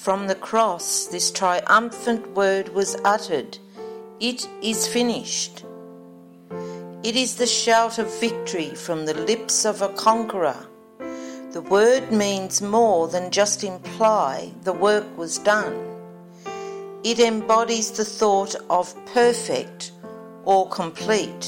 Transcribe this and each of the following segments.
From the cross, this triumphant word was uttered, "It is finished." It is the shout of victory from the lips of a conqueror. The word means more than just imply the work was done. It embodies the thought of perfect or complete.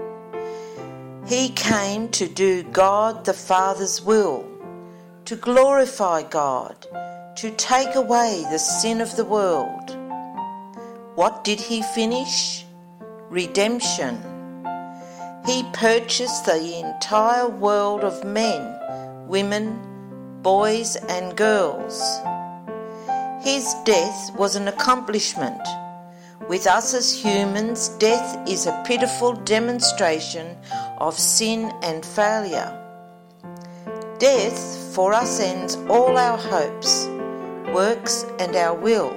He came to do God the Father's will, to glorify God, to take away the sin of the world. What did he finish? Redemption. He purchased the entire world of men, women, boys and girls. His death was an accomplishment. With us as humans, death is a pitiful demonstration of sin and failure. Death for us ends all our hopes, works and our will.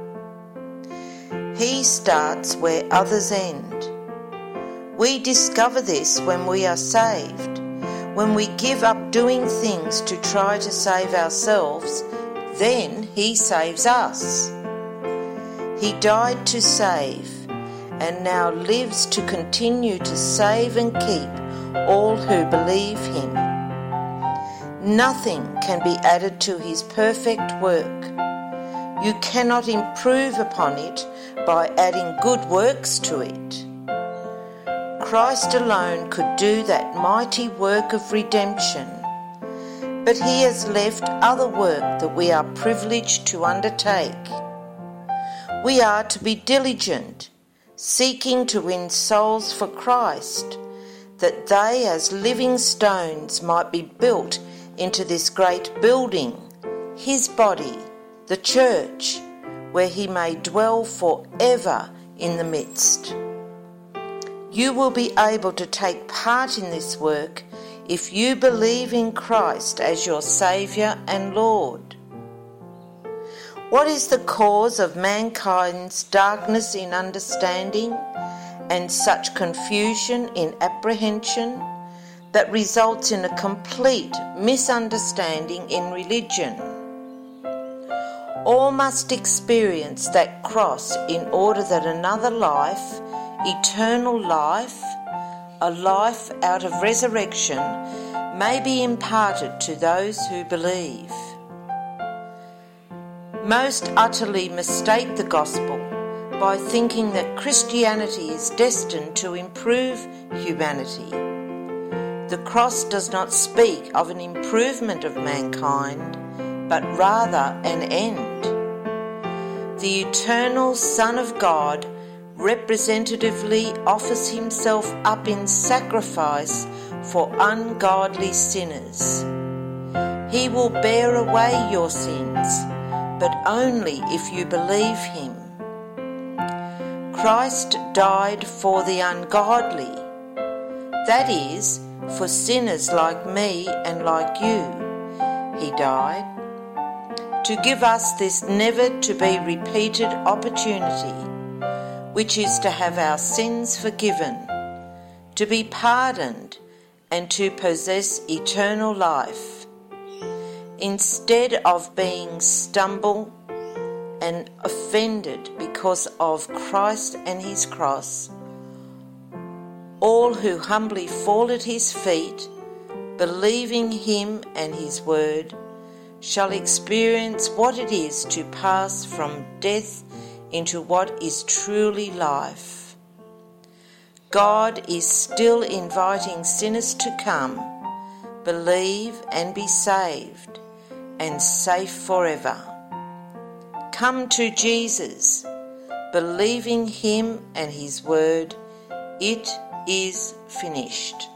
He starts where others end. We discover this when we are saved, when we give up doing things to try to save ourselves. Then he saves us. He died to save and now lives to continue to save and keep all who believe him. Nothing can be added to his perfect work. You cannot improve upon it by adding good works to it. Christ alone could do that mighty work of redemption, but he has left other work that we are privileged to undertake. We are to be diligent, seeking to win souls for Christ, that they as living stones might be built into this great building, his body, the church, where he may dwell forever in the midst. You will be able to take part in this work if you believe in Christ as your Saviour and Lord. What is the cause of mankind's darkness in understanding and such confusion in apprehension that results in a complete misunderstanding in religion? All must experience that cross in order that another life, eternal life, a life out of resurrection, may be imparted to those who believe. Most utterly mistake the gospel by thinking that Christianity is destined to improve humanity. The cross does not speak of an improvement of mankind, but rather an end. The eternal Son of God representatively offers himself up in sacrifice for ungodly sinners. He will bear away your sins, but only if you believe him. Christ died for the ungodly, that is, for sinners like me and like you. He died to give us this never to be repeated opportunity, which is to have our sins forgiven, to be pardoned, and to possess eternal life. Instead of being stumbled and offended because of Christ and his cross, all who humbly fall at his feet, believing him and his word, shall experience what it is to pass from death into what is truly life. God is still inviting sinners to come, believe and be saved, and safe forever. Come to Jesus, believing him and his word. It is finished.